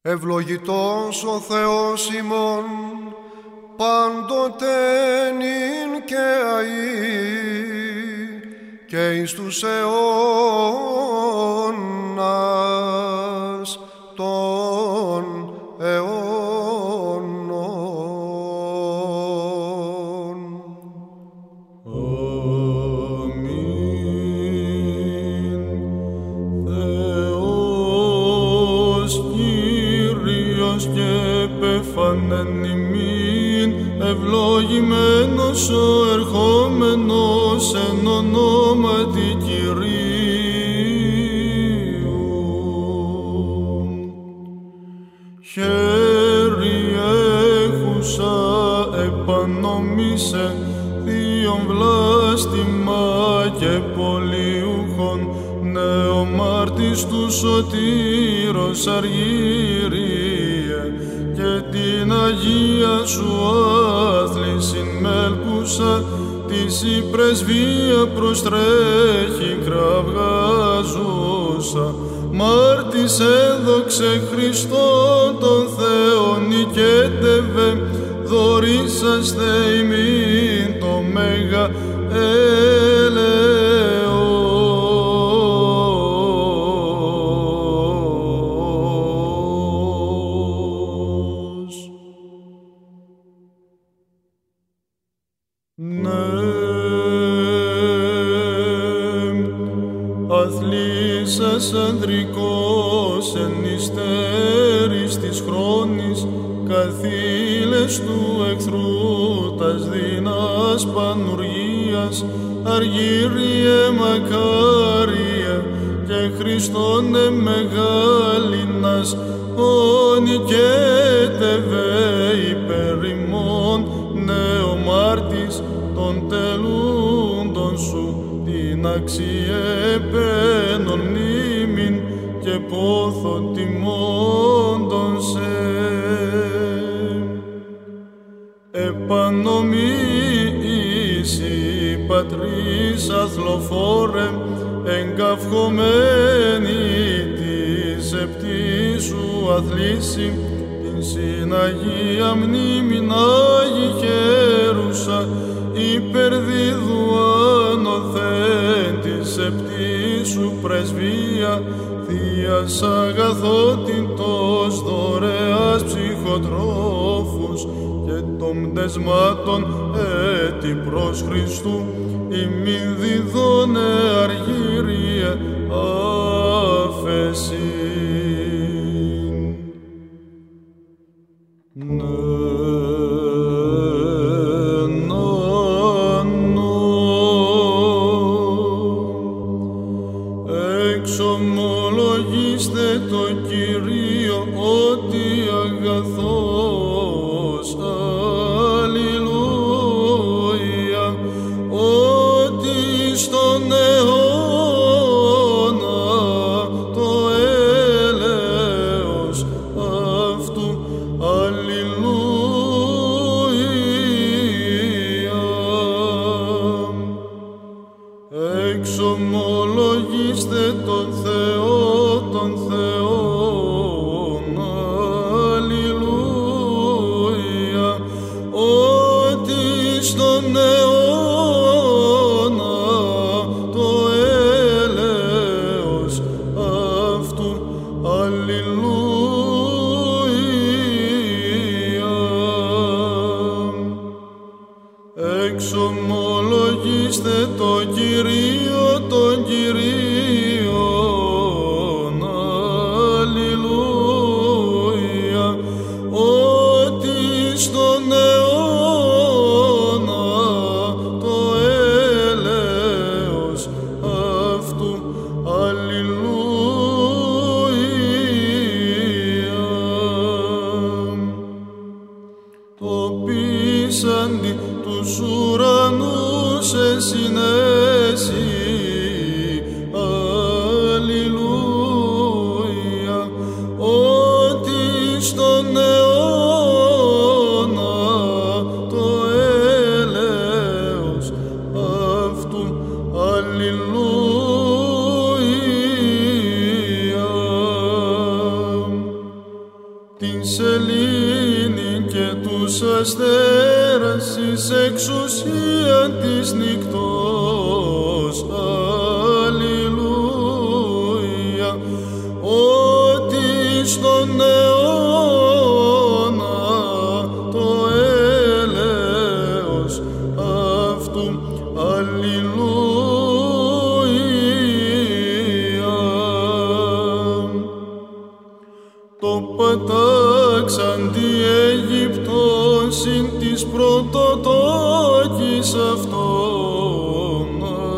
Ευλογητός ο Θεός ημών, πάντοτε νυν και αεί, και εις τους αιώνας των αιώνων. Αμήν. Θεός Κύριος και επεφανέν ημίν, ευλογημένος ο ερχόμενος εν ονόματι Κυρίου. Χέρι έχουσα επανομίσε, θείον βλάστημα και πολιούχον, νεομάρτης του σωτήρος αργύριε, και την Αγία σου άθλησιν μέλκουσα, της η πρεσβεία προστρέχει κραυγάζουσα. Μάρτης έδοξε Χριστόν τον Θεόν νικέτευε, δωρήσαστε ημίν το μέγα έλεος. Αθλήσας ανδρικός εν υστέρης της χρόνης, καθήλες του εχθρού τας δύνας πανουργίας, αργύριε μακάριε και Χριστόνε μεγάλινας, ο νικέτευε υπέρ ημών, νεομάρτης των τελούντων σου, την αξιεπαίνων μνήμην και πόθον τιμώντων σε. Επανομήσει πατρίς αθλοφόρε, εγκαυχομένη της επτής σου αθλήσει, την συναγία μνήμην Άγη χαίρουσα, υπερδίδου ανωθέν της επτής σου πρεσβεία, Θείας αγαθότητος δωρεάς ψυχοτρόφους, και των πτεσμάτων έτη προς Χριστού, ημίν διδώνε αργύριε άφεσιν. Εξομολογήστε το Κυρίο ότι αγαθός, αλληλούια, ότι στον αιώνα το έλεος αυτού, αλληλούια. Εξομολογήστε τον Θεό, τον Θεόν, αλληλούια, ότι στον αιώνα το έλεος αυτού, αλληλούια. Εξομολογήστε το Κυρίο, τον Κυρίον, αλληλούια, ότι στον αιώνα το έλεος αυτού, αλληλούια. σελήνη και τους αστέρας εις εξουσία της νυκτός. Αλληλούια, ότι στον αιώνα το έλεος αυτού. Αλληλούια. Το πατάξαν τη Αίγυπτον συν της πρωτοτόκης αυτών.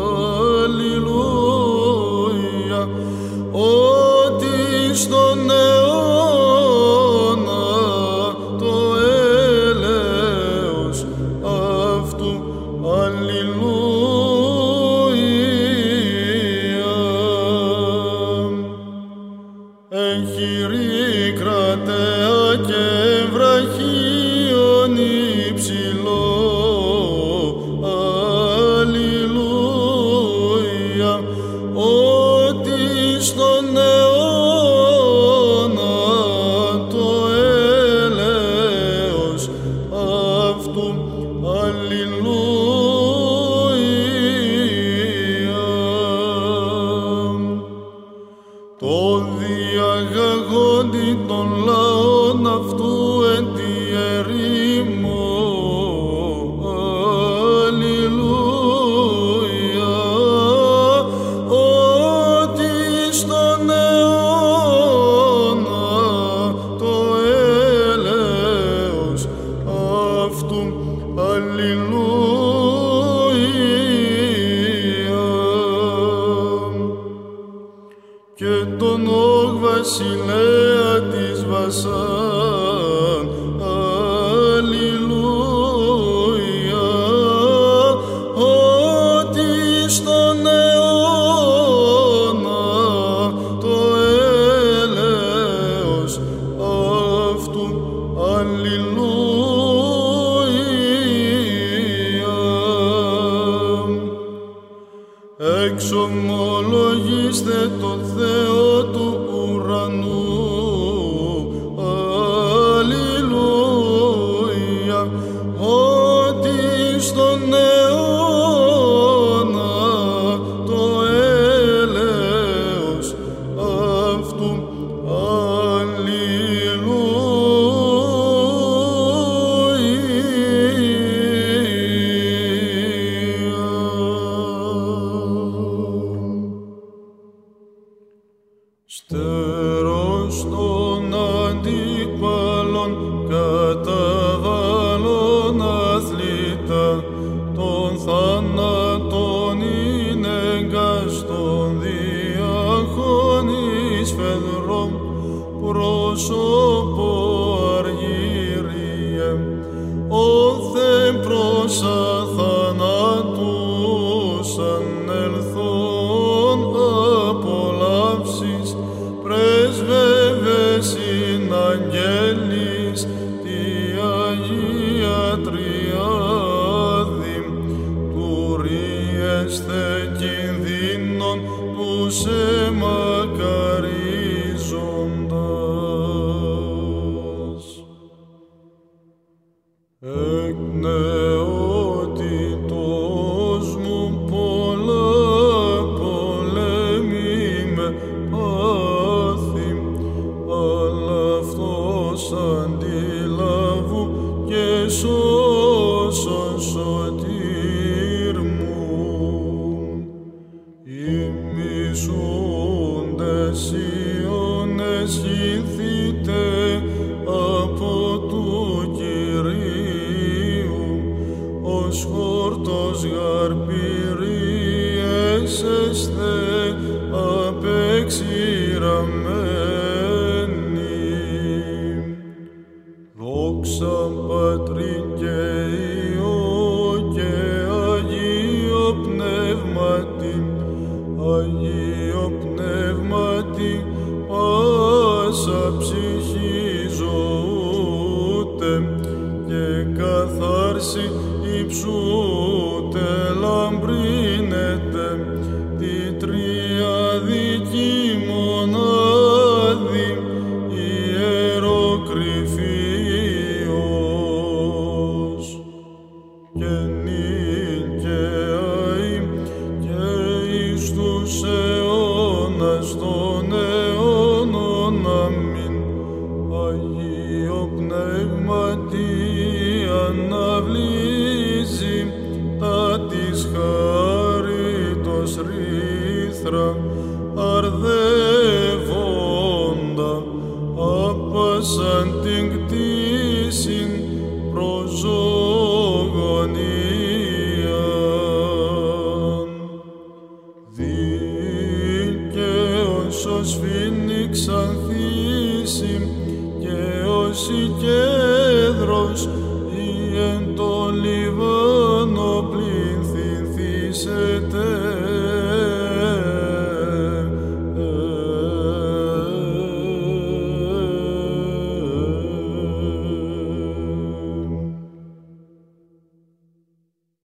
Αλληλούια, ότι στον αιώνα το έλεος αυτού. Αλληλούια. Εγχειρή κρατέα και βραχίον υψηλό. Αλληλούια, ότι στον αιώνα το έλεος αυτού. Αλληλούια. Το διαγαγόντι των λαών αυτού εν τη ερήμο. Αλληλούια, ότι στον αιώνα το έλεος αυτού. Αλληλούια. Και τον Ωγ βασιλέα της Βασάν. Αλληλούια, ότι στον αιώνα το έλεος αυτού. Αλληλούια. Εξομολογήστε τον Θεό του ουρανού. Αλληλούια, ότι στον αιώνα το έλεος αυτού. Στέρος των αντίπαλων καταβάλλον αθλήτα, των θάνατων είναι εγκαστον διάχωνης φεδρών, πρόσωπο αργύριε, όθε προς αθανάτους ανελθόν απολαύσεις, πρέσβευες ειν αγγέλης τη Αγία Τριάδη, τουρίεσθε κινδύνων τους εμακαρίζοντας. Εκ νεότητος μου πολλά πολέμη με πάθη, αλλά αυτός αντιλάβου και σώσον σωτήρ μου. Οι μισούντες Ιώνες χυθείτε από του Κυρίου, ως χόρτος γαρπηρίες εσθε απεξηραμένοι. Δόξα Πατρί και Υιό και Αγίο Πνεύματι, Αγίο Πνεύματι, πάσα ψυχή ζωούτε και καθάρση υψούτε λαμπρίνετε τη τριαδική μονάδη ιεροκρυφή. αναβλύζει τα της χάριτος ρήθρα αρδεύοντα άπασαν την κτήσιν προζωγωνίαν. Δίκαιος ως φοίνιξ ανθίσει και ως η κέδρος